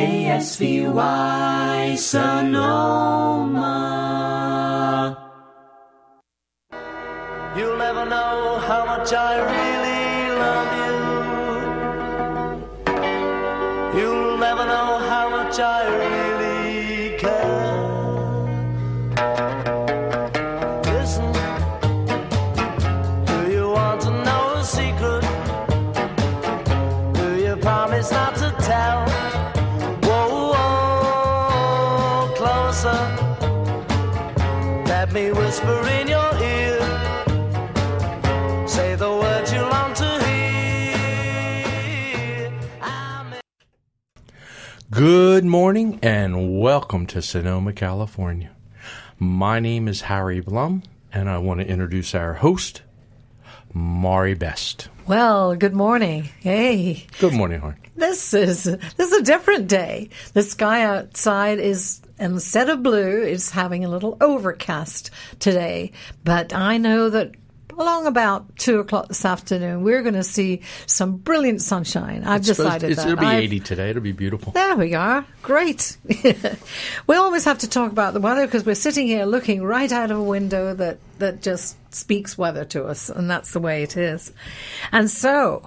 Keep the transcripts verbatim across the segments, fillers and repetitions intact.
K S V Y Sonoma. You'll never know how much I really love you. You'll never know how much I really care. Listen, do you want to know a secret? Do you promise not to tell? Whoa, whoa, closer. Let me whisper in your ear. Say the words you long to hear. I'm... Good morning and welcome to Sonoma, California. My name is Harry Blum, and I want to introduce our host, Maury Best. Well, good morning. Hey. Good morning, Harry. This is this is a different day. The sky outside is, instead of blue, it's having a little overcast today. But I know that along about two o'clock this afternoon, we're going to see some brilliant sunshine. I've It's decided supposed- it's, that. It'll be I've- eighty today. It'll be beautiful. There we are. Great. We always have to talk about the weather because we're sitting here looking right out of a window that, that just speaks weather to us, and that's the way it is. And so,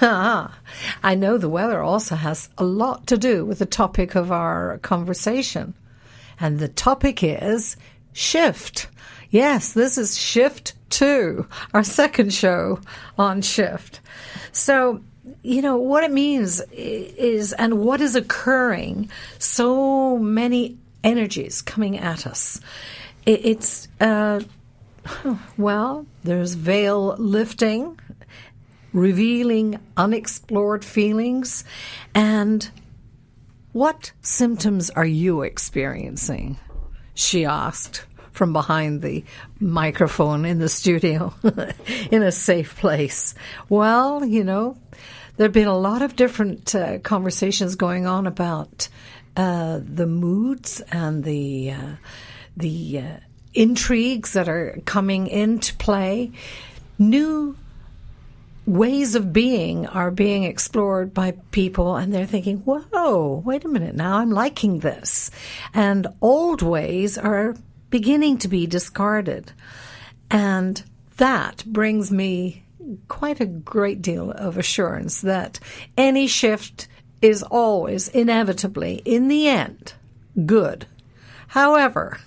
I know the weather also has a lot to do with the topic of our conversation. And the topic is shift. Yes, this is Shift two, our second show on Shift. So, you know, what it means is, and what is occurring, so many energies coming at us. It's, uh, well, there's veil lifting, revealing unexplored feelings, and what symptoms are you experiencing? She asked from behind the microphone in the studio in a safe place. Well, you know, there have been a lot of different uh, conversations going on about uh, the moods and the uh, the uh, intrigues that are coming into play. New ways of being are being explored by people, and they're thinking, whoa, wait a minute, now I'm liking this. And old ways are beginning to be discarded. And that brings me quite a great deal of assurance that any shift is always inevitably, in the end, good. However,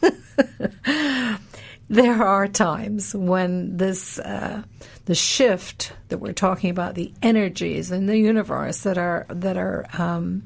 there are times when this uh, the shift that we're talking about, the energies in the universe that are that are um,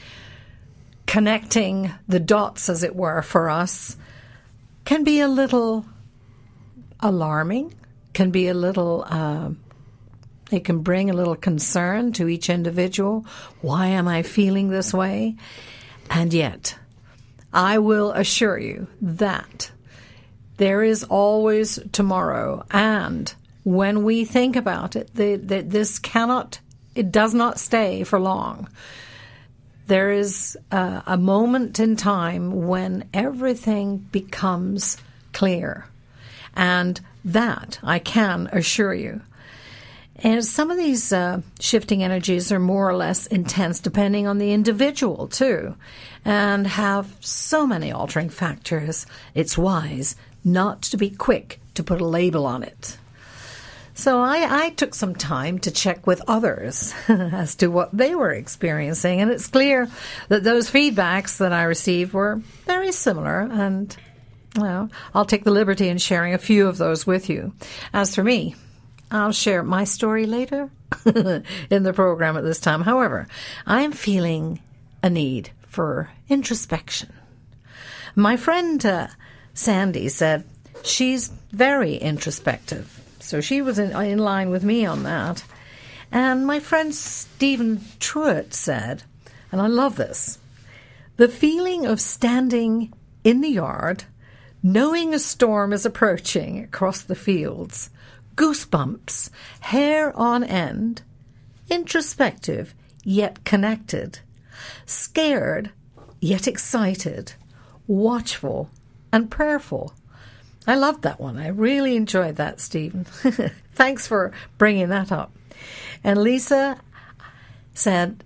connecting the dots, as it were, for us, can be a little alarming, can be a little, uh, it can bring a little concern to each individual. Why am I feeling this way? And yet, I will assure you that there is always tomorrow. And when we think about it, the, the, this cannot, it does not stay for long. There is uh, a moment in time when everything becomes clear. And that I can assure you. And some of these uh, shifting energies are more or less intense depending on the individual too, and have so many altering factors. It's wise not to be quick to put a label on it. So I, I took some time to check with others as to what they were experiencing, and it's clear that those feedbacks that I received were very similar, and well, I'll take the liberty in sharing a few of those with you. As for me, I'll share my story later in the program at this time. However, I am feeling a need for introspection. My friend uh, Sandy said she's very introspective. So she was in, in line with me on that. And my friend Stephen Truitt said, and I love this, the feeling of standing in the yard, knowing a storm is approaching across the fields, goosebumps, hair on end, introspective yet connected, scared yet excited, watchful and prayerful. I loved that one. I really enjoyed that, Stephen. Thanks for bringing that up. And Lisa said,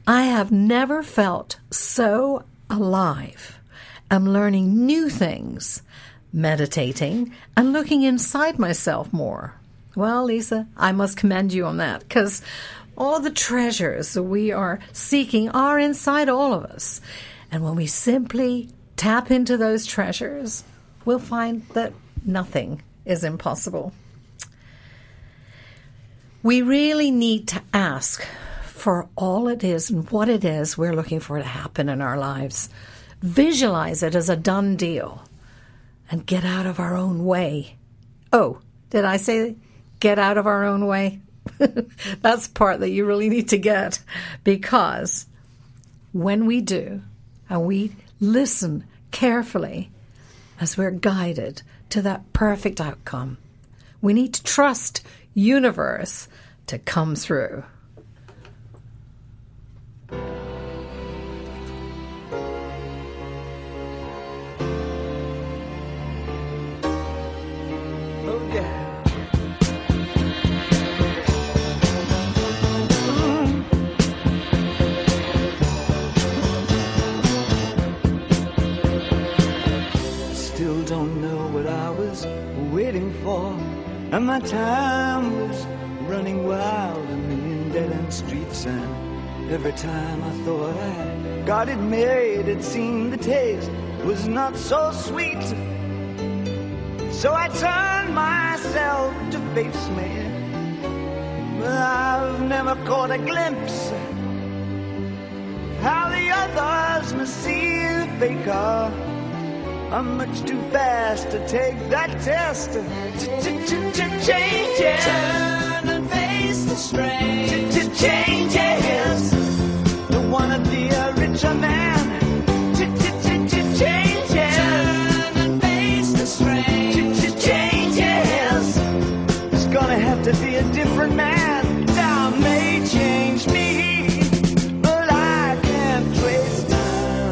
I have never felt so alive. I'm learning new things, meditating, and looking inside myself more. Well, Lisa, I must commend you on that, because all the treasures we are seeking are inside all of us. And when we simply tap into those treasures, we'll find that nothing is impossible. We really need to ask for all it is and what it is we're looking for to happen in our lives. Visualize it as a done deal and get out of our own way. Oh, did I say get out of our own way? That's the part that you really need to get, because when we do and we listen carefully as we're guided to that perfect outcome, we need to trust universe to come through. And my time was running wild a million dead-end streets, and every time I thought I got it made, it seemed the taste was not so sweet. So I turned myself to face me, but I've never caught a glimpse how the others must see the faker. I'm much too fast to take that test. Changes. Turn and face the strain. Changes. Don't wanna be a richer man. Changes. Turn and face the strain. Changes. It's gonna have to be a different man. Time may change me, but I can't trace time.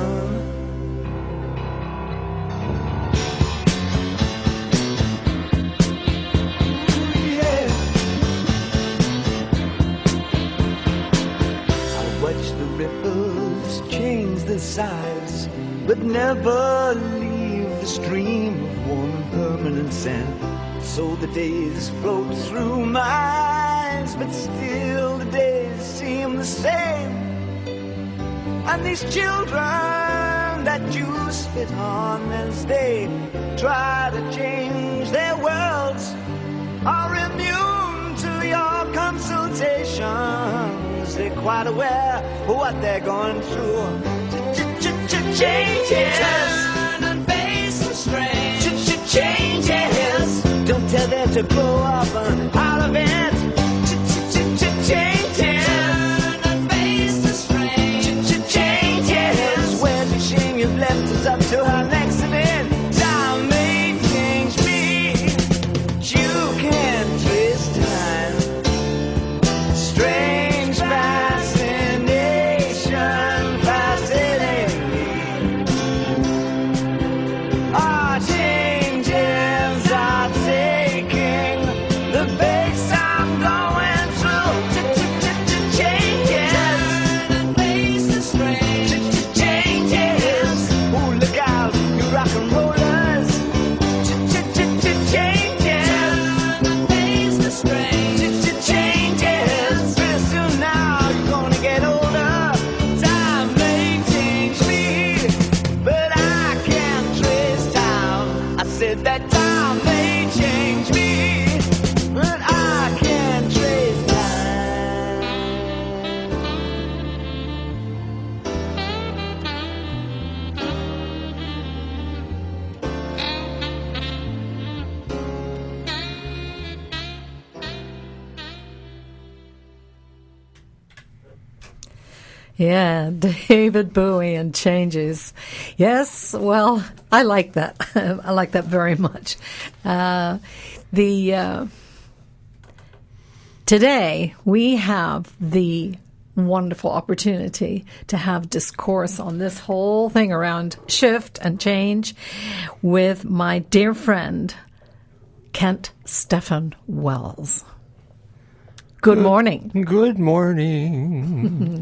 Size, but never leave the stream of warm permanent sand. So the days float through my eyes, but still the days seem the same. And these children that you spit on as they try to change their worlds are immune to your consultations. They're quite aware of what they're going through. Changes. Turn and face the strain. Changes. Don't tell them to grow up and out of it. Changes. Turn and face the strain. Changes. Where's the shame you've left us up to our next event? Time may change me, but you can't trace time. Strange fascination, fascinating. Our changes are taking the pace I'm going through. Changes. Turn and face the strain. Changes. Oh, look out, you rock and rollers. Changes. Turn and face the strain. Changes. Pretty soon now you're gonna get older. Time may change me, but I can't trace time. I said that time may change me, but I can't trace time. Yeah, David Bowie and Changes. Yes, well, I like that. I like that very much. Uh, the uh, today we have the wonderful opportunity to have discourse on this whole thing around shift and change with my dear friend Kent Stephan Wells. Good morning. Good morning.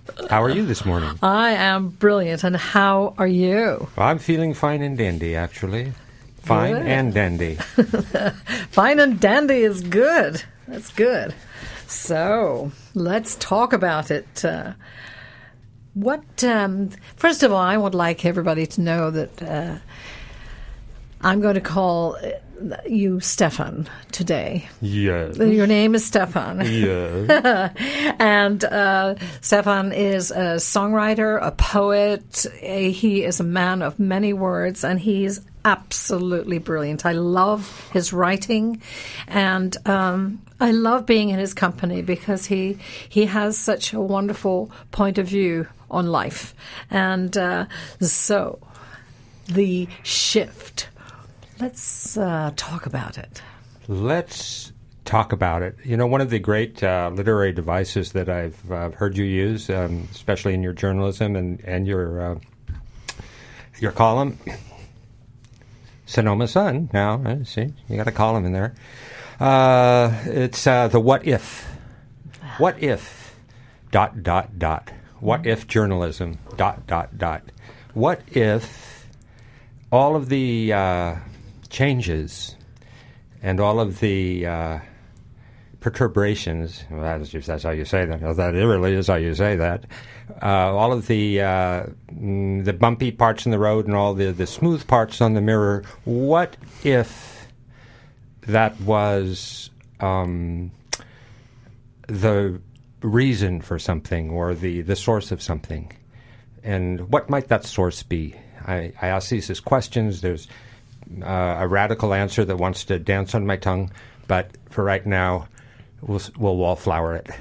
How are you this morning? I am brilliant. And how are you? Well, I'm feeling fine and dandy, actually. Fine Good. and dandy. Fine and dandy is good. That's good. So let's talk about it. Uh, what? Um, first of all, I would like everybody to know that uh, I'm going to call you Stefan today. Yes. Your name is Stefan. Yes. And uh, Stefan is a songwriter, a poet. A, he is a man of many words, and he's absolutely brilliant. I love his writing, and um, I love being in his company because he he has such a wonderful point of view on life. And uh, so, the shift. Let's uh, talk about it. Let's talk about it. You know, one of the great uh, literary devices that I've uh, heard you use, um, especially in your journalism and, and your uh, your column, Sonoma Sun. Now, uh, see, you got a column in there. Uh, it's uh, the what if. What if, dot, dot, dot. What if journalism, dot, dot, dot. What if all of the uh, changes and all of the uh, perturbations, well, that's, just, that's how you say that, that it really is how you say that, uh, all of the uh, mm, the bumpy parts in the road and all the, the smooth parts on the mirror, what if that was um, the reason for something or the, the source of something? And what might that source be? I, I ask these as questions. There's uh, a radical answer that wants to dance on my tongue, but for right now, we'll, we'll wallflower it.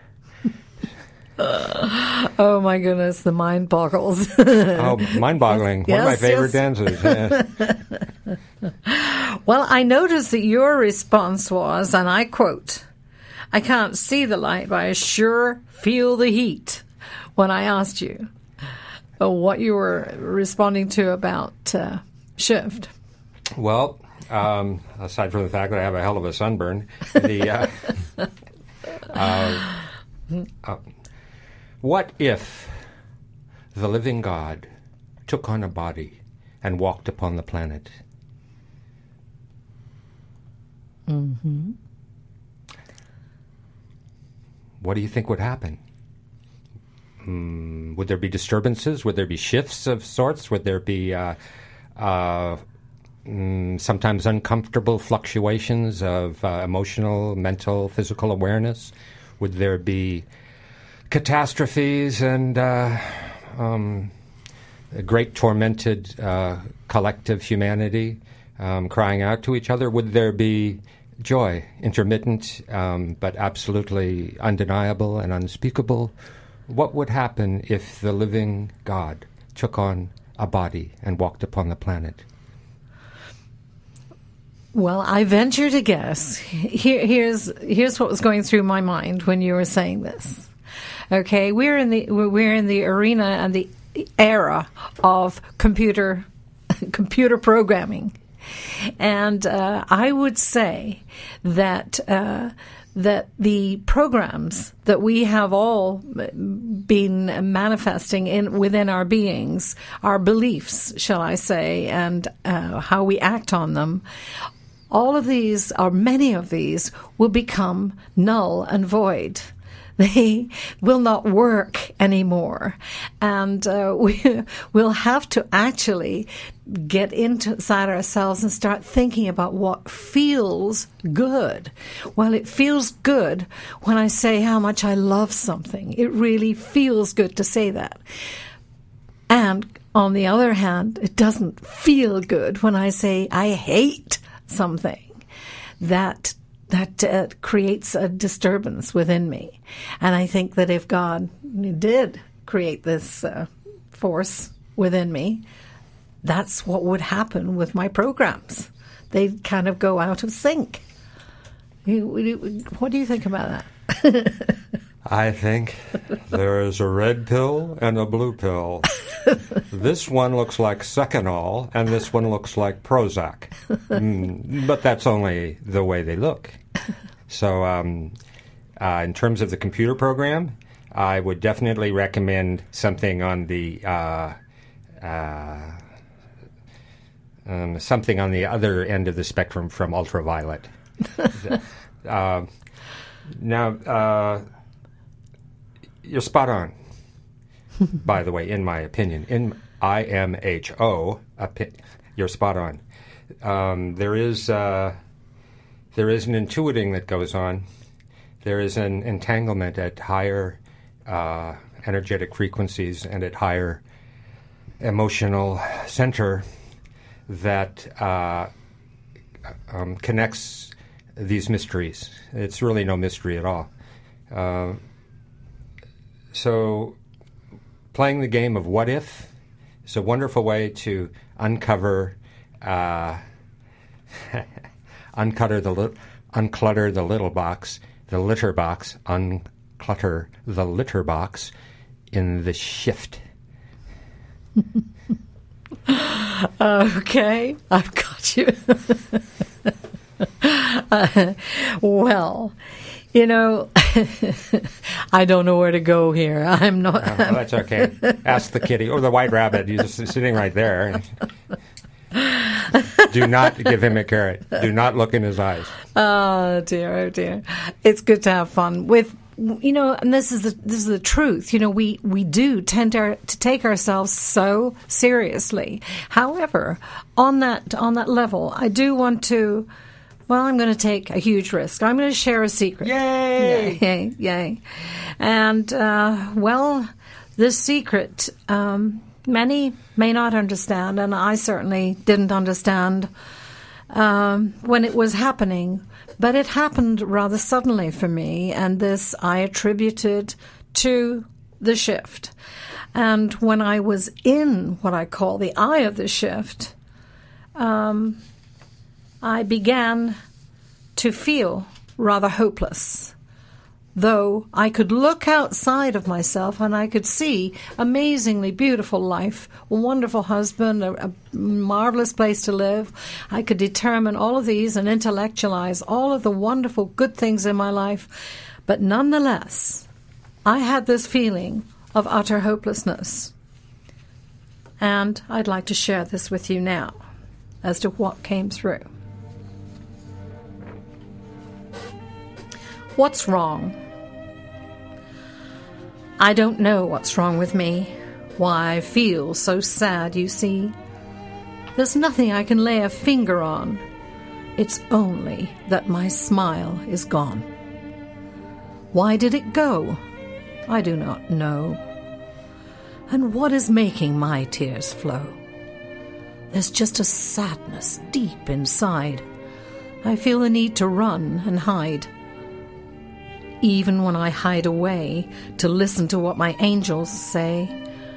Uh, oh my goodness, the mind boggles. Oh, mind-boggling. One Yes, of my favorite yes. dances. Yeah. Well, I noticed that your response was, and I quote, "I can't see the light, but I sure feel the heat," when I asked you uh, what you were responding to about uh, Shift. Well, um, aside from the fact that I have a hell of a sunburn, the uh, uh, uh, what if the living God took on a body and walked upon the planet? Mm-hmm. What do you think would happen? Mm, would there be disturbances? Would there be shifts of sorts? Would there be uh, uh, mm, sometimes uncomfortable fluctuations of uh, emotional, mental, physical awareness? Would there be catastrophes and uh, um, a great tormented uh, collective humanity um, crying out to each other? Would there be joy, intermittent, um, but absolutely undeniable and unspeakable? What would happen if the living God took on a body and walked upon the planet? Well, I venture to guess. Here, here's here's what was going through my mind when you were saying this. Okay, we're in the we're in the arena and the era of computer computer programming. And uh, I would say that uh, that the programs that we have all been manifesting in within our beings, our beliefs, shall I say, and uh, how we act on them, all of these, or many of these, will become null and void. They will not work anymore. And uh, we, we'll have to actually get inside ourselves and start thinking about what feels good. Well, it feels good when I say how much I love something. It really feels good to say that. And on the other hand, it doesn't feel good when I say I hate something. That that uh, creates a disturbance within me. And I think that if God did create this uh, force within me, that's what would happen with my programs. They'd kind of go out of sync. What do you think about that? I think there is a red pill and a blue pill. This one looks like Seconal, and this one looks like Prozac. Mm, but that's only the way they look. So um, uh, in terms of the computer program, I would definitely recommend something on the uh, uh, um, something on the other end of the spectrum from ultraviolet. uh, now, uh, you're spot on. By the way, in my opinion, in I M H O, opi- you're spot on. Um, there is uh, there is an intuiting that goes on. There is an entanglement at higher uh, energetic frequencies and at higher emotional center that uh, um, connects these mysteries. It's really no mystery at all. Uh, so playing the game of what if is a wonderful way to uncover, uh, unclutter the li- unclutter the little box, the litter box, unclutter the litter box in the shift. Okay, I've got you. uh, well, you know, I don't know where to go here. I'm not. Oh, well, that's okay. Ask the kitty or the white rabbit. He's just sitting right there. Do not give him a carrot. Do not look in his eyes. Oh dear, oh dear. It's good to have fun with. You know, and this is the this is the truth. You know, we, we do tend to, to take ourselves so seriously. However, on that on that level, I do want to. Well, I'm going to take a huge risk. I'm going to share a secret. Yay! Yay! Yay! And uh, well, this secret, um, many may not understand, and I certainly didn't understand um, when it was happening. But it happened rather suddenly for me, and this I attributed to the shift. And when I was in what I call the eye of the shift, um, I began to feel rather hopeless, though I could look outside of myself and I could see amazingly beautiful life, a wonderful husband, a, a marvelous place to live. I could determine all of these and intellectualize all of the wonderful good things in my life. But nonetheless, I had this feeling of utter hopelessness. And I'd like to share this with you now as to what came through. What's wrong? I don't know what's wrong with me, why I feel so sad, you see. There's nothing I can lay a finger on. It's only that my smile is gone. Why did it go? I do not know. And what is making my tears flow? There's just a sadness deep inside. I feel the need to run and hide. Even when I hide away to listen to what my angels say,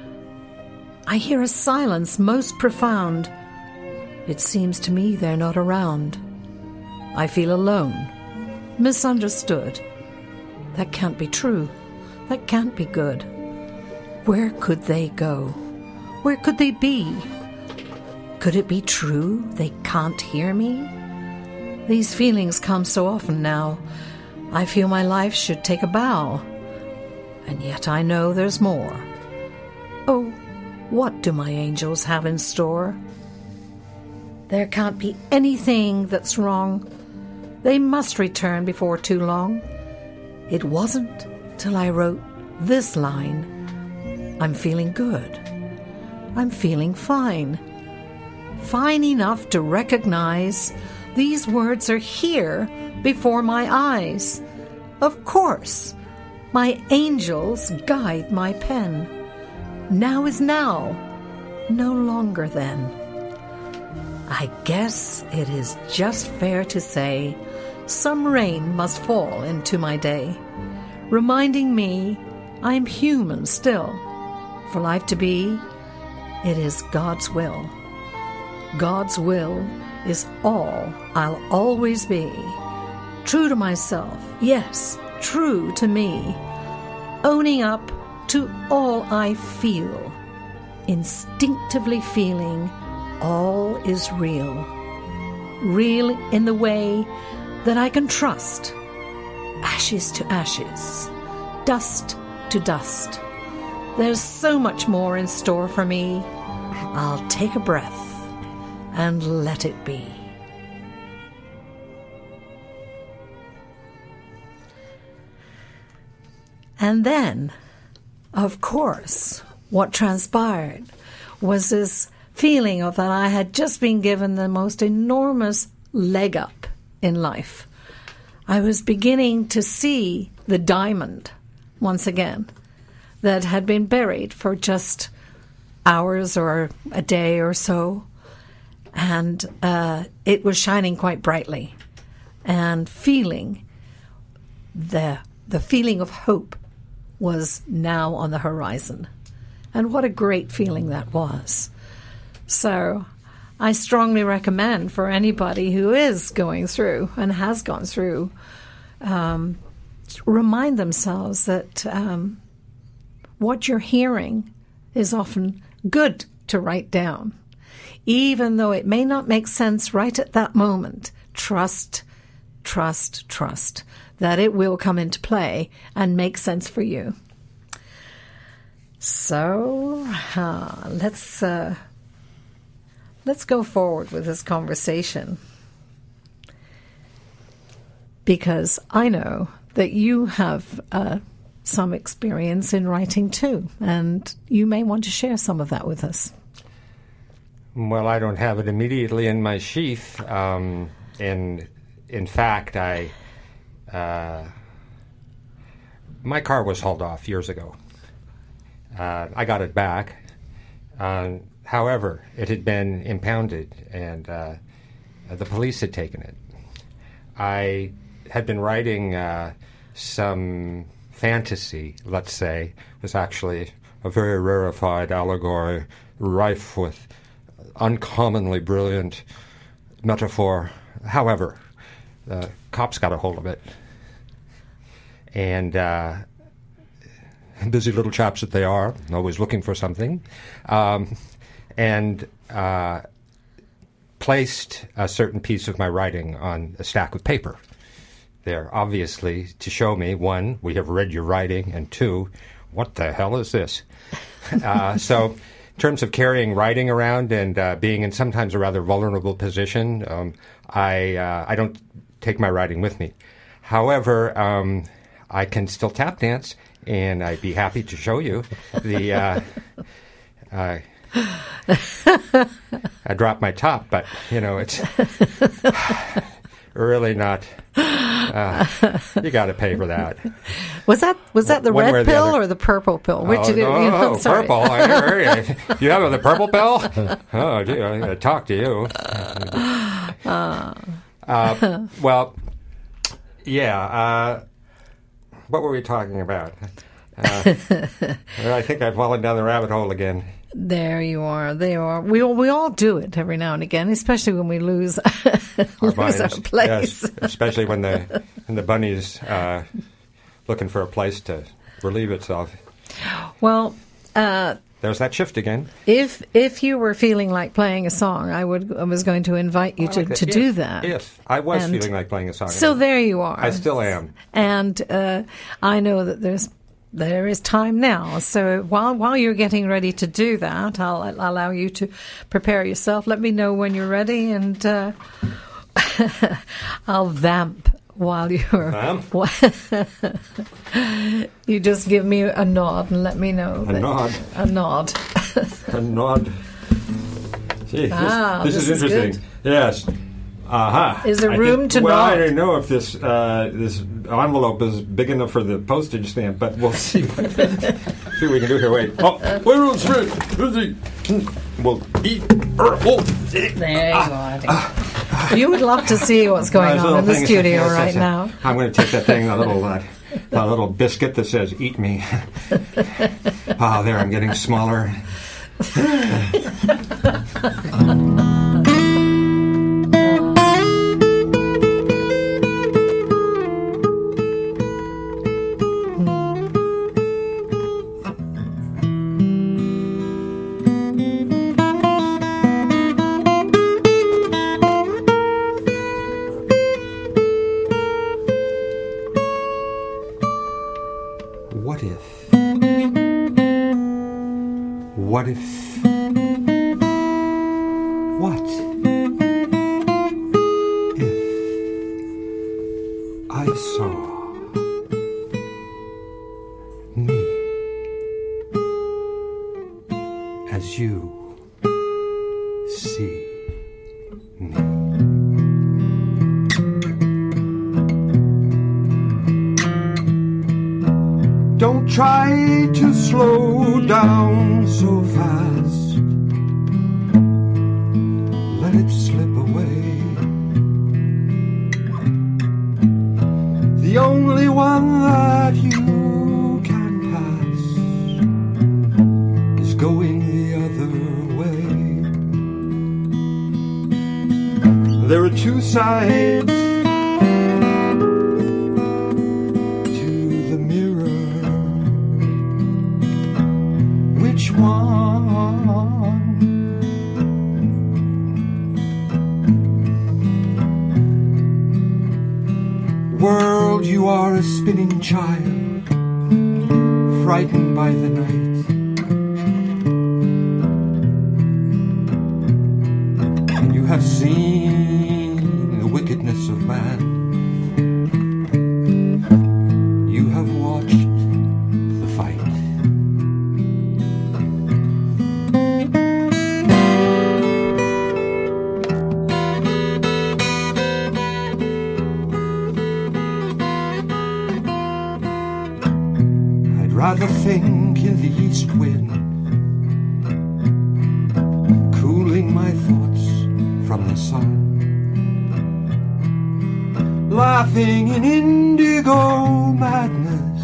I hear a silence most profound. It seems to me they're not around. I feel alone, misunderstood. That can't be true. That can't be good. Where could they go? Where could they be? Could it be true they can't hear me? These feelings come so often now. I feel my life should take a bow, and yet I know there's more. Oh, what do my angels have in store? There can't be anything that's wrong. They must return before too long. It wasn't till I wrote this line. I'm feeling good. I'm feeling fine. Fine enough to recognize these words are here before my eyes. Of course, my angels guide my pen. Now is now, no longer then. I guess it is just fair to say some rain must fall into my day, reminding me I'm human still. For life to be, it is God's will. God's will is all I'll always be. True to myself, yes, true to me. Owning up to all I feel. Instinctively feeling all is real. Real in the way that I can trust. Ashes to ashes, dust to dust. There's so much more in store for me. I'll take a breath and let it be. And then, of course, what transpired was this feeling of that I had just been given the most enormous leg up in life. I was beginning to see the diamond once again that had been buried for just hours or a day or so, and uh, it was shining quite brightly, and feeling the the feeling of hope was now on the horizon. And what a great feeling that was. So I strongly recommend for anybody who is going through and has gone through, um, remind themselves that um, what you're hearing is often good to write down. Even though it may not make sense right at that moment, trust, trust, trust that it will come into play and make sense for you. So uh, let's uh, let's go forward with this conversation, because I know that you have uh, some experience in writing too, and you may want to share some of that with us. Well, I don't have it immediately in my sheath. Um, and in fact, I uh, my car was hauled off years ago. Uh, I got it back. Uh, however, it had been impounded, and uh, the police had taken it. I had been writing uh, some fantasy, let's say. It was actually a very rarefied allegory, rife with uncommonly brilliant metaphor. However, the cops got a hold of it, and uh, busy little chaps that they are, always looking for something, um, and uh, placed a certain piece of my writing on a stack of paper there, obviously to show me, one, we have read your writing, and two, what the hell is this? uh, so in terms of carrying writing around and uh, being in sometimes a rather vulnerable position, um, I uh, I don't take my writing with me. However, um, I can still tap dance, and I'd be happy to show you the. Uh, uh, I dropped my top, but you know it's really not. Uh, you got to pay for that. Was that was that the One way or red the pill other. or the purple pill? Which Oh, did it, no, you know, sorry. purple. I never heard you. You have the purple pill? Oh, gee, I gotta talk to you. Uh, well, yeah. Uh, what were we talking about? Uh, well, I think I've fallen down the rabbit hole again. There you are. There you are. We all, we all do it every now and again, especially when we lose, Our lose minds. our place. Yes, especially when the when the bunny's uh, looking for a place to relieve itself. Well, uh, There's that shift again. if if you were feeling like playing a song, I would I was going to invite you I to, like that. to If- do that. If I was And feeling like playing a song. So there you are. I still am. And uh, I know that there's there is time now. So while while you're getting ready to do that, I'll, I'll allow you to prepare yourself. Let me know when you're ready, and uh, I'll vamp while you're. Vamp? You just give me a nod and let me know. A that- nod. A nod. A nod. Gee, this, Ah, this, this is is interesting. Yes. Aha. Is there I room think- to well, nod? I don't know if this uh, this envelope is big enough for the postage stamp, but we'll see. see what we can do here. Wait. Oh, wait a minute. We'll eat. er, oh, There you are. You would love to see what's going Nice on little in the thing. studio Yes, right yes, yes. now. I'm going to take that thing, a little, uh, a little biscuit that says "Eat me." Ah, there, I'm getting smaller. What if What if I saw me as you see me? Don't try to slow down so fast. Let it slip away. The only one that you can pass is going the other way. There are two sides to the mirror. Which one? World, you are a spinning child, frightened by the night. And you have seen the wickedness of man. You have watched the fight. Rather think in the east wind, cooling my thoughts from the sun, laughing in indigo madness,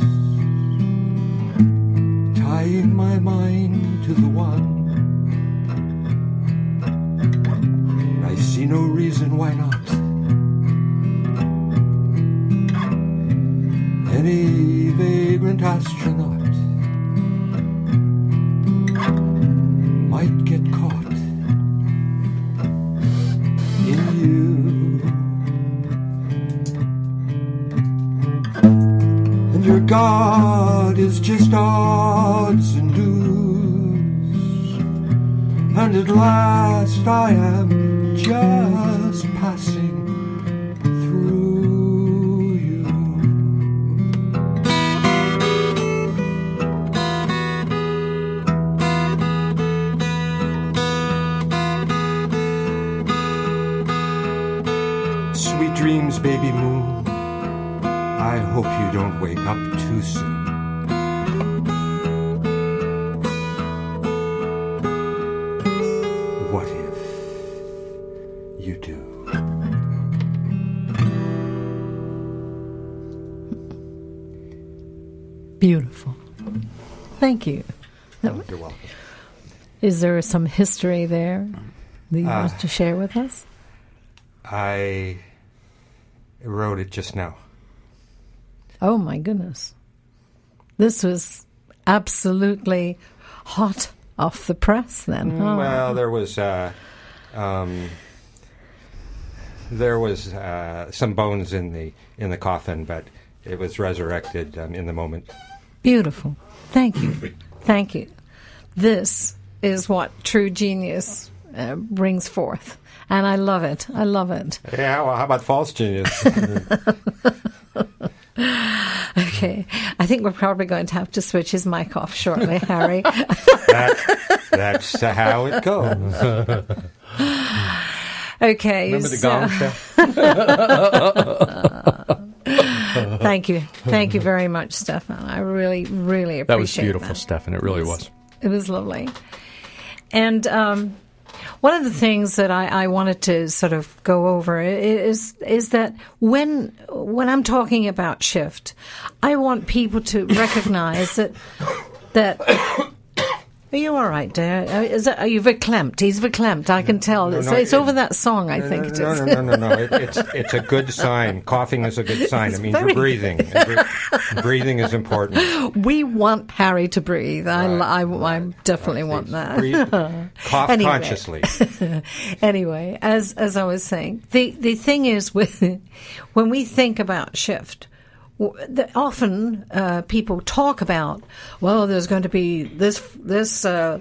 tying my mind to the one. I see no reason why not. Any vagrant astronaut might get caught in you. And your God is just odds and dues. And at last I am just passing dreams, baby moon. I hope you don't wake up too soon. What if you do? Beautiful. Thank you. Oh, you're welcome. Is there some history there that you Uh, want to share with us? I wrote it just now. Oh, my goodness. This was absolutely hot off the press then, huh? Well, there was uh, um, there was uh, some bones in the in the coffin, but it was resurrected um, in the moment. Beautiful. Thank you. Thank you. This is what true genius uh, brings forth. And I love it. I love it. Yeah, well, how about false genius? Okay. I think we're probably going to have to switch his mic off shortly, Harry. that, that's uh, how it goes. Okay. Remember the so- Gong Show? Thank you. Thank you very much, Stefan. I really, really appreciate that. That was beautiful, Stefan. It really was. It was lovely. And um, one of the things that I, I wanted to sort of go over is is that when when I'm talking about shift, I want people to recognize that that. Are you all right, dear? Is that, are you verklempt? He's verklempt. I can tell. No, it's no, it's it- over that song, I No, think no, it no, is. no, no, no, no. It, it's it's a good sign. Coughing is a good sign. It's it means very you're breathing. And bre- breathing is important. We want Harry to breathe. I, Right. I, I definitely want that. Breathe, cough Anyway. consciously. Anyway, as as I was saying, the the thing is with when we think about shift, w- the, often uh, people talk about, well, there's going to be this this uh,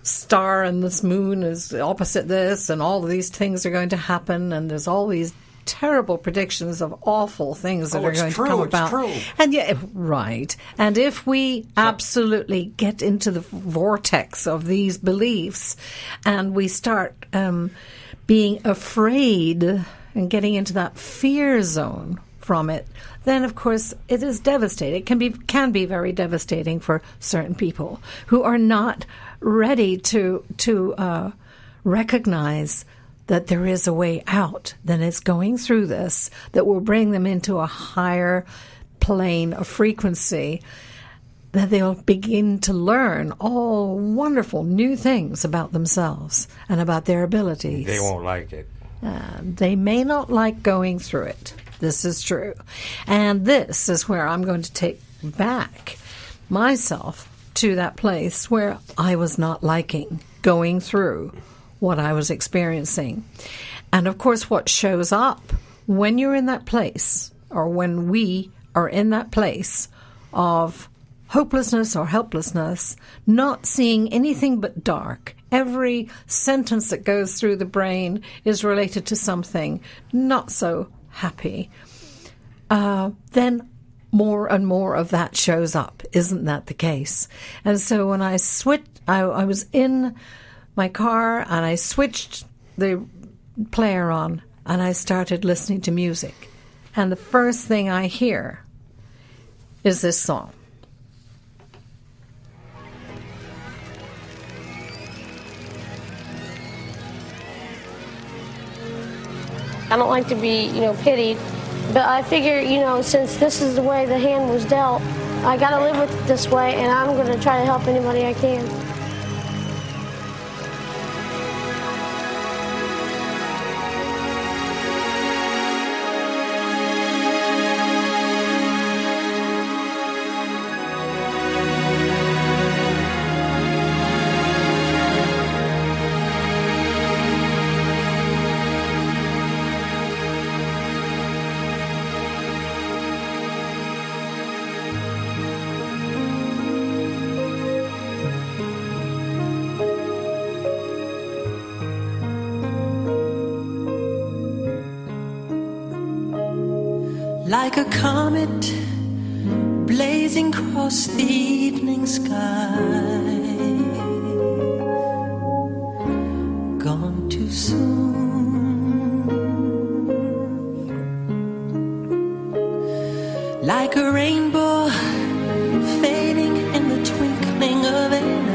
star and this moon is opposite this, and all of these things are going to happen, and there's all these terrible predictions of awful things that Oh, are it's going true, to come it's about. true. And yeah, right. And if we absolutely get into the vortex of these beliefs, and we start um, being afraid and getting into that fear zone from it, then of course it is devastating. It can be can be very devastating for certain people who are not ready to to uh, recognize that there is a way out, that it's going through this, that will bring them into a higher plane of frequency, that they'll begin to learn all wonderful new things about themselves and about their abilities. They won't like it. Uh, they may not like going through it. This is true. And this is where I'm going to take back myself to that place where I was not liking going through what I was experiencing. And of course, what shows up when you're in that place, or when we are in that place of hopelessness or helplessness, not seeing anything but dark. Every sentence that goes through the brain is related to something not so happy. Uh, then more and more of that shows up. Isn't that the case? And so when I switched, I, I was in my car and I switched the player on and I started listening to music. And the first thing I hear is this song. I don't like to be, you know, pitied, but I figure, you know, since this is the way the hand was dealt, I got to live with it this way, and I'm going to try to help anybody I can. Like a comet blazing across the evening sky, gone too soon. Like a rainbow fading in the twinkling of an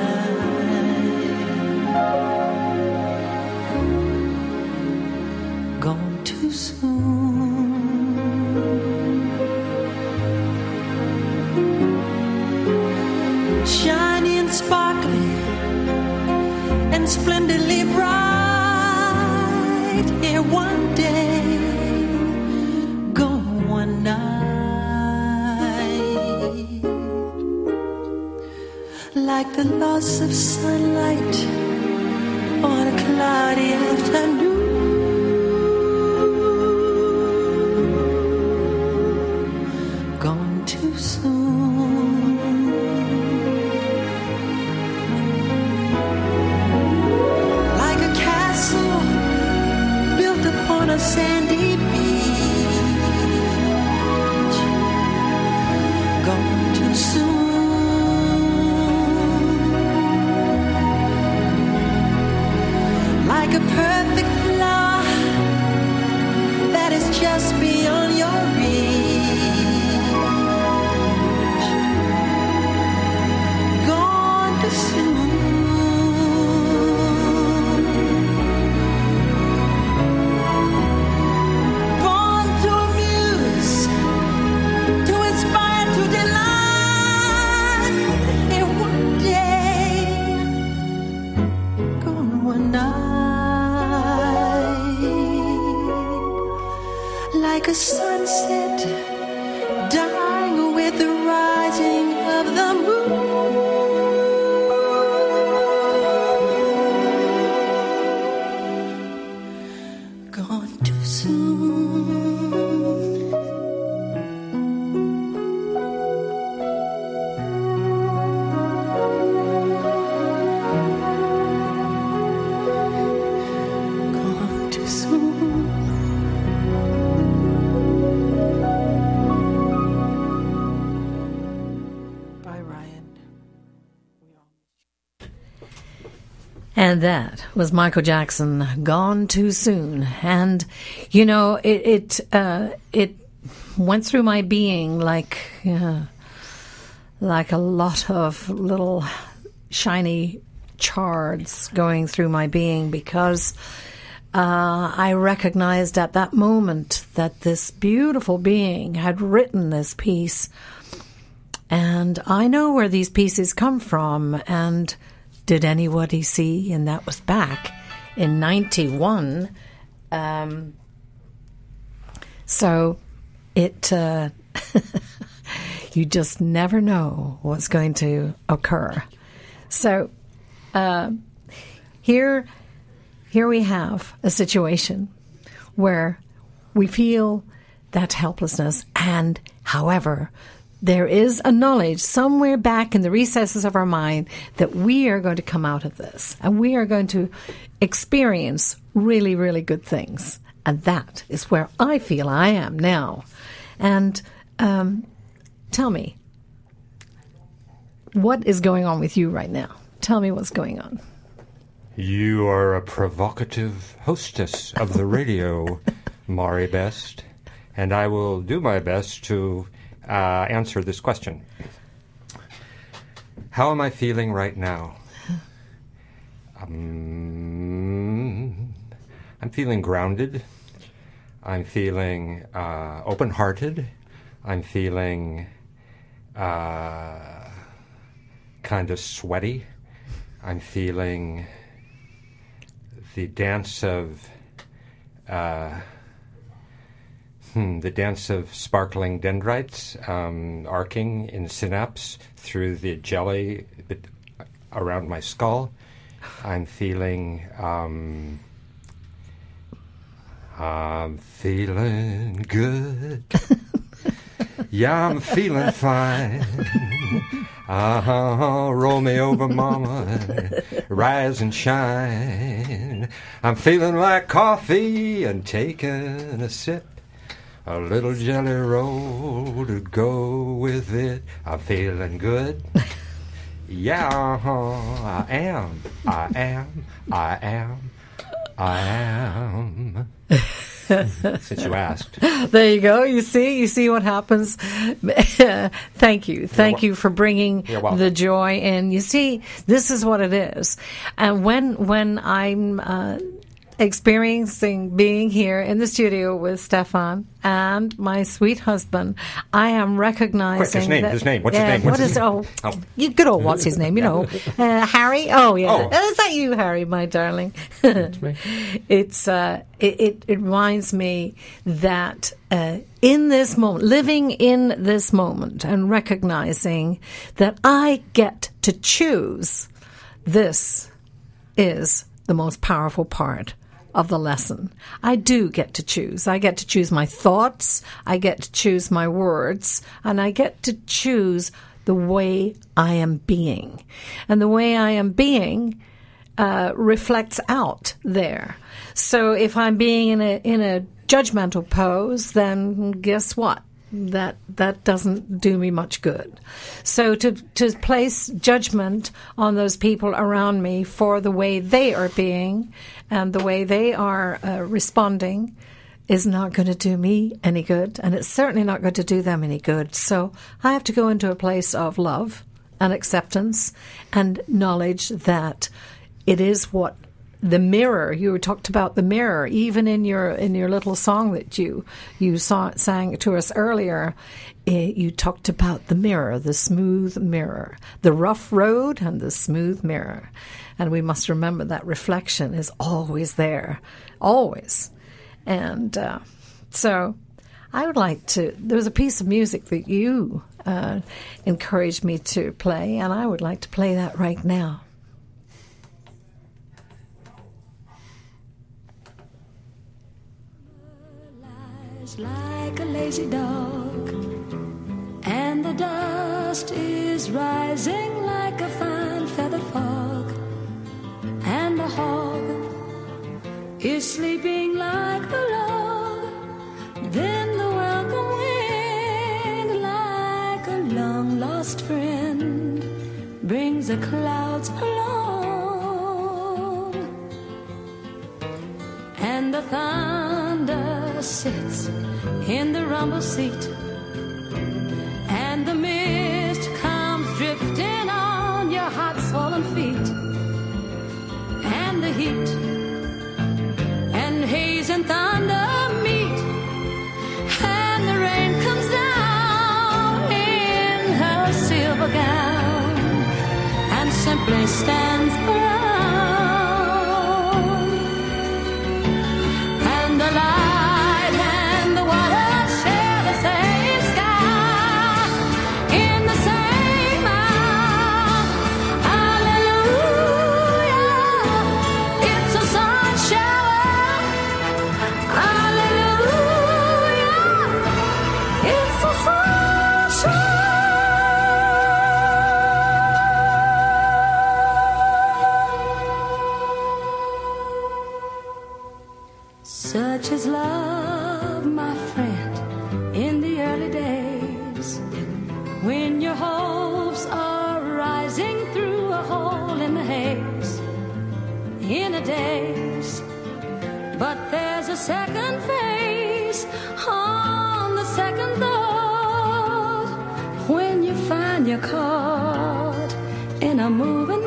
eye, gone too soon. Shiny and sparkling and splendidly bright, here one day, gone one night. Like the loss of sunlight on a cloudy afternoon, gone too soon. On a sandy beach, gone too soon. Like a perfect flower that is just beyond your reach, gone too soon. Like a sunset dying with the rising of the moon, gone too soon. And that was Michael Jackson, Gone Too Soon. And, you know, it it, uh, it went through my being like uh, like a lot of little shiny shards going through my being, because uh, I recognized at that moment that this beautiful being had written this piece. And I know where these pieces come from, and did anybody see? And that was back in ninety-one. Um, so it, uh, you just never know what's going to occur. So uh, here, here we have a situation where we feel that helplessness, and however, there is a knowledge somewhere back in the recesses of our mind that we are going to come out of this and we are going to experience really, really good things. And that is where I feel I am now. And um, tell me, what is going on with you right now? Tell me what's going on. You are a provocative hostess of the radio, Mari Best, and I will do my best to Uh, answer this question. How am I feeling right now? Um, I'm feeling grounded. I'm feeling uh, open-hearted. I'm feeling uh, kind of sweaty. I'm feeling the dance of uh, Hmm, the dance of sparkling dendrites um, arcing in synapse through the jelly bit around my skull. I'm feeling, um, I'm feeling good. Yeah, I'm feeling fine. Uh-huh, roll me over, mama, rise and shine. I'm feeling like coffee and taking a sip. A little jelly roll to go with it. I'm feeling good. Yeah, uh-huh. I am. I am. I am. I am. Since you asked. There you go. You see? You see what happens? Thank you. Thank you for bringing the joy in. You see, this is what it is. And when, when I'm... Uh, experiencing being here in the studio with Stefan and my sweet husband, I am recognizing... Quick, his name, that, his name. What's uh, his name? What What's is... his Oh, oh. You, good old what's his name, you know. Uh, Harry? Oh, yeah. Oh. Is that you, Harry, my darling? That's me. It's, uh, it, it, it reminds me that uh, in this moment, living in this moment and recognizing that I get to choose, this is the most powerful part of the lesson. I do get to choose. I get to choose my thoughts, I get to choose my words, and I get to choose the way I am being. And the way I am being uh, reflects out there. So if I'm being in a in a judgmental pose, then guess what? That that doesn't do me much good. So to to place judgment on those people around me for the way they are being and the way they are uh, responding is not going to do me any good, and it's certainly not going to do them any good. So I have to go into a place of love and acceptance and knowledge that it is what the mirror, you talked about the mirror, even in your in your little song that you you saw, sang to us earlier, it, you talked about the mirror, the smooth mirror, the rough road and the smooth mirror. And we must remember that reflection is always there, always. And uh, so I would like to, there was a piece of music that you uh, encouraged me to play, and I would like to play that right now. Like a lazy dog, and the dust is rising like a fine feathered fog, and the hog is sleeping like a log. Then the welcome wind, like a long lost friend, brings the clouds along. the thunder sits in the rumble seat, and the mist comes drifting on your hot swollen feet, and the heat and haze and thunder meet, and the rain comes down in her silver gown and simply stands around. And the light and the water share the same sky in the same hour. Hallelujah, it's a sun shower. Hallelujah, it's a sun shower. Such is love, my friend, in the early days, when your hopes are rising through a hole in the haze, in a daze. But there's a second phase on the second thought, when you find you're caught in a moving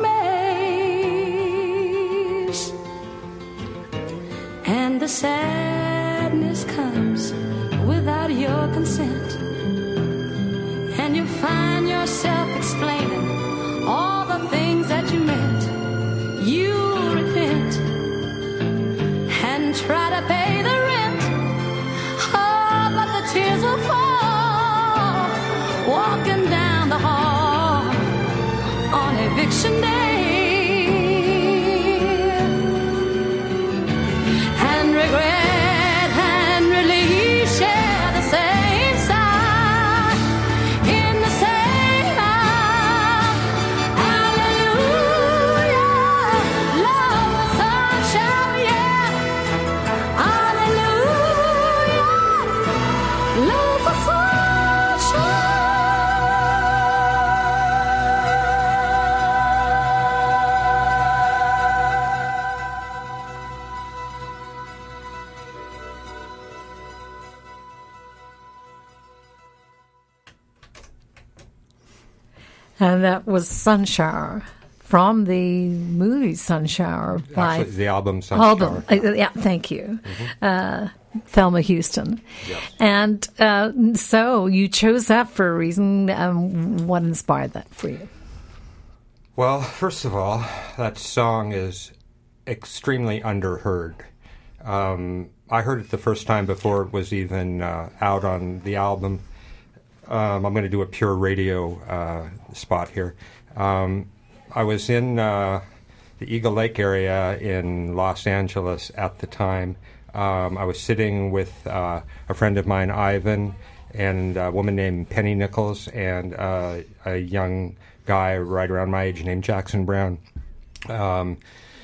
maze, and the sadness comes without your consent, and you find yourself explaining all the things that you meant. You repent and try to pay the rent. Oh, but the tears will fall walking down the hall on eviction day. And regret and relief share the same sigh in the same hour. Hallelujah, love the sunshine, yeah. Hallelujah, love the sunshine. And that was Sun Shower from the movie Sun Shower by Actually, the album Sun album. Shower. Uh, yeah, thank you, uh, Thelma Houston. Yes. And uh, so you chose that for a reason. Um, what inspired that for you? Well, first of all, that song is extremely underheard. Um, I heard it the first time before it was even uh, out on the album. Um, I'm going to do a pure radio uh, spot here. Um, I was in uh, the Eagle Lake area in Los Angeles at the time. Um, I was sitting with uh, a friend of mine, Ivan, and a woman named Penny Nichols, and uh, a young guy right around my age named Jackson Brown. Um,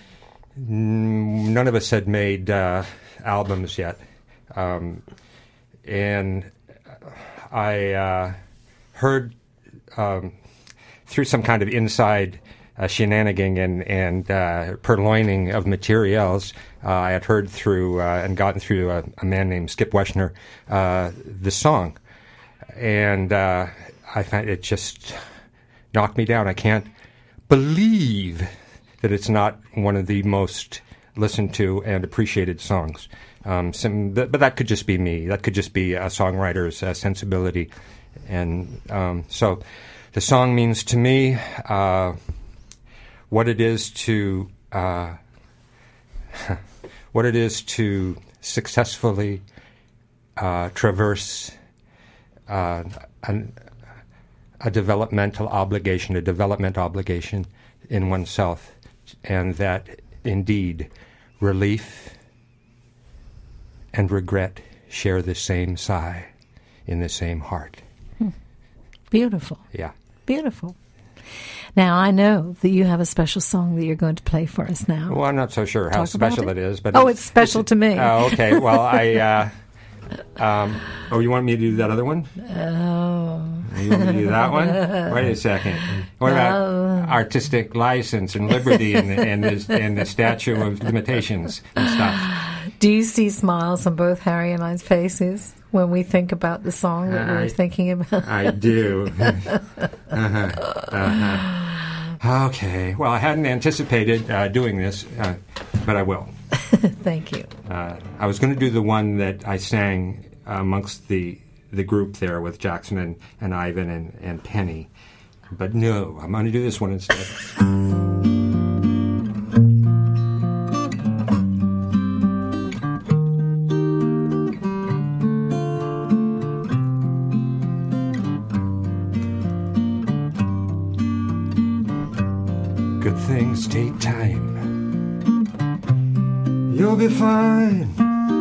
n- none of us had made uh, albums yet. Um, and I uh, heard um, through some kind of inside uh, shenanigan and, and uh, purloining of materials, uh, I had heard through uh, and gotten through a, a man named Skip Weshner uh, the song. And uh, I found it just knocked me down. I can't believe that it's not one of the most listened to and appreciated songs. Um, some, but that could just be me. That could just be a songwriter's uh, sensibility. And um, so the song means to me uh, what it is to uh, what it is to successfully uh, traverse uh, an, a developmental obligation, a development obligation in oneself, and that indeed relief and regret share the same sigh in the same heart. Hmm. Beautiful. Yeah. Beautiful. Now, I know that you have a special song that you're going to play for us now. Well, I'm not so sure how Talk special about it it is. but Oh, it's special to me. Oh, okay. Well, I... Uh, um, oh, you want me to do that other one? Oh. You want me to do that one? Wait a second. What about Oh. artistic license and liberty and the, and, the, and the statute of limitations and stuff? Do you see smiles on both Harry and I's faces when we think about the song that we I- were thinking about? I do. uh-huh. Uh-huh. Okay. Well, I hadn't anticipated uh, doing this, uh, but I will. Thank you. Uh, I was going to do the one that I sang amongst the the group there with Jackson and, and Ivan and, and Penny. But no, I'm going to do this one instead. Good things take time. You'll be fine.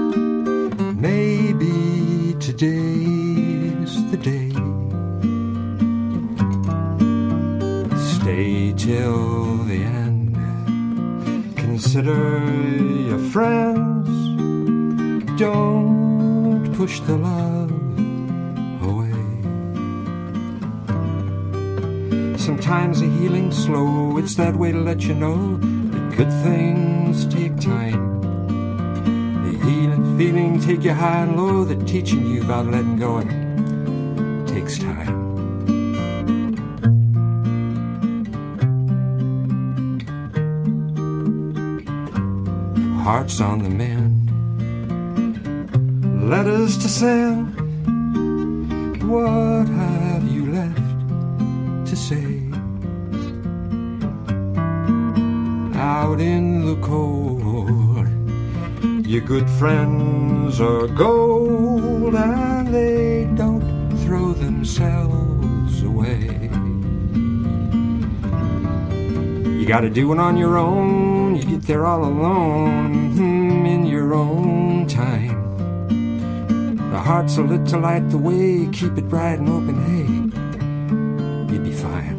Maybe today's the day. Stay till the end. Consider your friends. Don't push the love away. Sometimes the healing's slow. It's that way to let you know that good things take time. The healing feeling take you high and low. The teaching you about letting go, it takes time. Hearts on the mend, letters to send. What have you left to say? Out in the cold, your good friends are gold, and they don't throw themselves away. You gotta do it on your own. You get there all alone, hmm, in your own time. The heart's a lit to light the way. Keep it bright and open, hey, you'll be fine.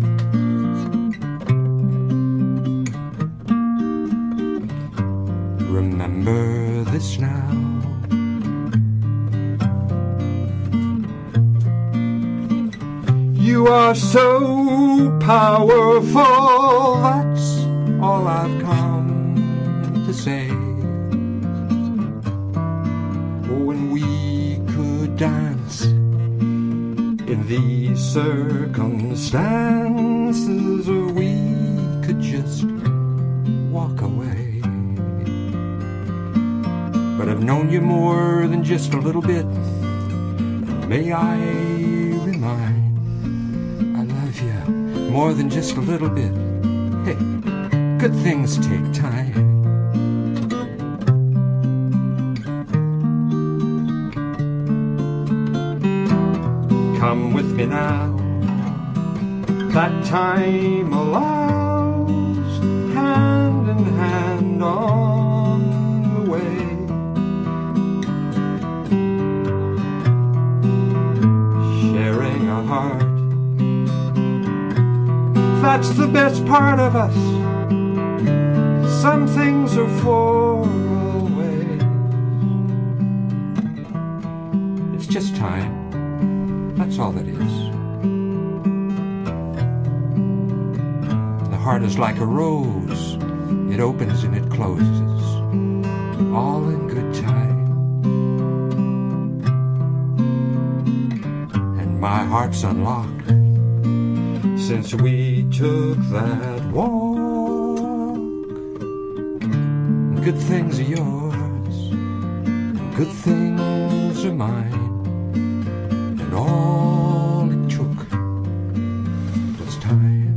Remember this now. You are so powerful, that's all I've come to say. When we could dance in these circumstances, or we could just walk away. But I've known you more than just a little bit. May I remind, I love you more than just a little bit. Hey, good things take time. Come with me now, that time allows, hand in hand on the way. Sharing a heart, that's the best part of us. Some things are for always. It's just time. That's all it is. The heart is like a rose. It opens and it closes, all in good time. And my heart's unlocked since we took that walk. Good things are yours, and good things are mine. And all it took was time.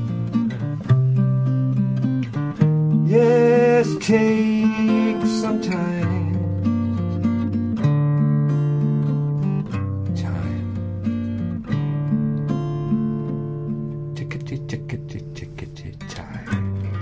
Yes, take some time. Time. Tickety, tickety, tickety, time.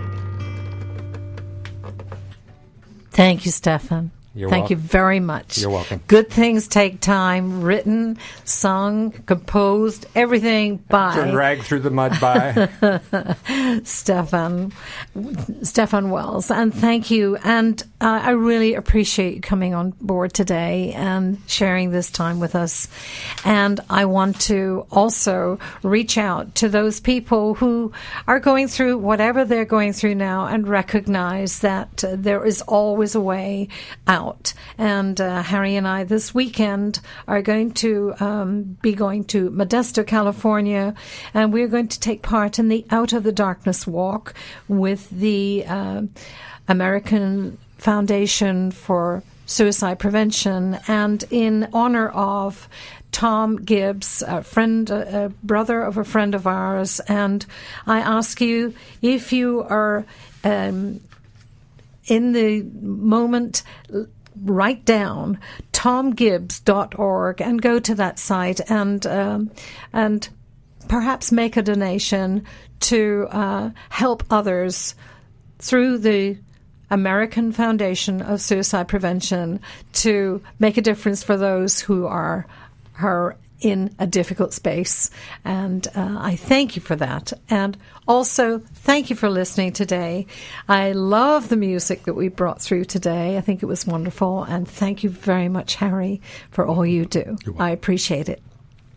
Thank you, Stefan. You're Thank welcome. you very much. You're welcome. Good things take time. Written, sung, composed, everything by Dragged through the mud by Stefan Stefan Wells. And thank you. And uh, I really appreciate you coming on board today and sharing this time with us. And I want to also reach out to those people who are going through whatever they're going through now and recognize that uh, there is always a way out. And uh, Harry and I this weekend are going to um, be going to Modesto, California, and we're going to take part in the Out of the Darkness Walk with the uh, American Foundation for Suicide Prevention, and in honor of Tom Gibbs, a friend, a brother of a friend of ours. And I ask you, if you are um, in the moment, write down tom gibbs dot org and go to that site and um, and perhaps make a donation to uh, help others through the American Foundation of Suicide Prevention to make a difference for those who are are in a difficult space. And uh, I thank you for that. And also, thank you for listening today. I love the music that we brought through today. I think it was wonderful. And thank you very much, Harry, for all you do. I appreciate it.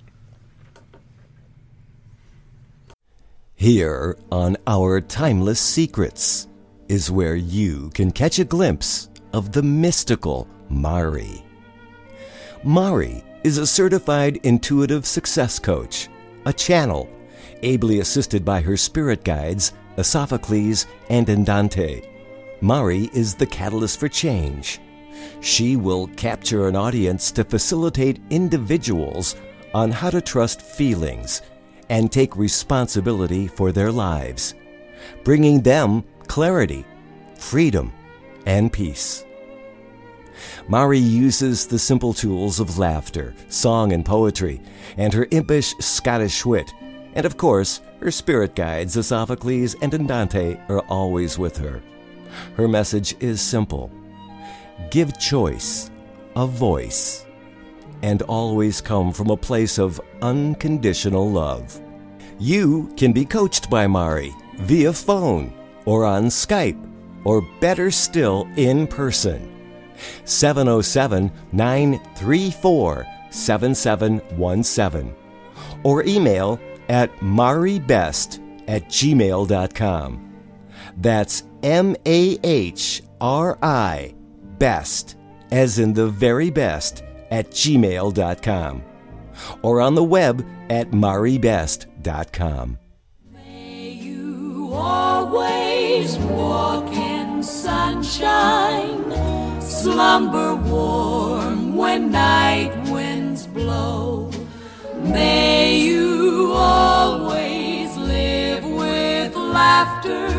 Here on Our Timeless Secrets is where you can catch a glimpse of the mystical Mari. Mari is a certified intuitive success coach, a channel, ably assisted by her spirit guides, Sophocles and Andante. Mari is the catalyst for change. She will capture an audience to facilitate individuals on how to trust feelings and take responsibility for their lives, bringing them clarity, freedom, and peace. Mari uses the simple tools of laughter, song, and poetry, and her impish Scottish wit, and of course, her spirit guides, Sophocles and Andante, are always with her. Her message is simple: give choice a voice, and always come from a place of unconditional love. You can be coached by Mari via phone or on Skype, or better still, in person. seven oh seven, nine three four, seven seven one seven, or email at maribest at gmail dot com. That's M A H R I, best, as in the very best, at gmail dot com, or on the web at maribest dot com. May you always walk in sunshine, slumber warm when night winds blow. May you always live with laughter,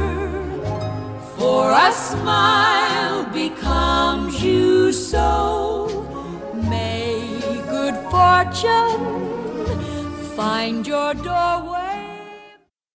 for a smile becomes you so. May good fortune find your doorway.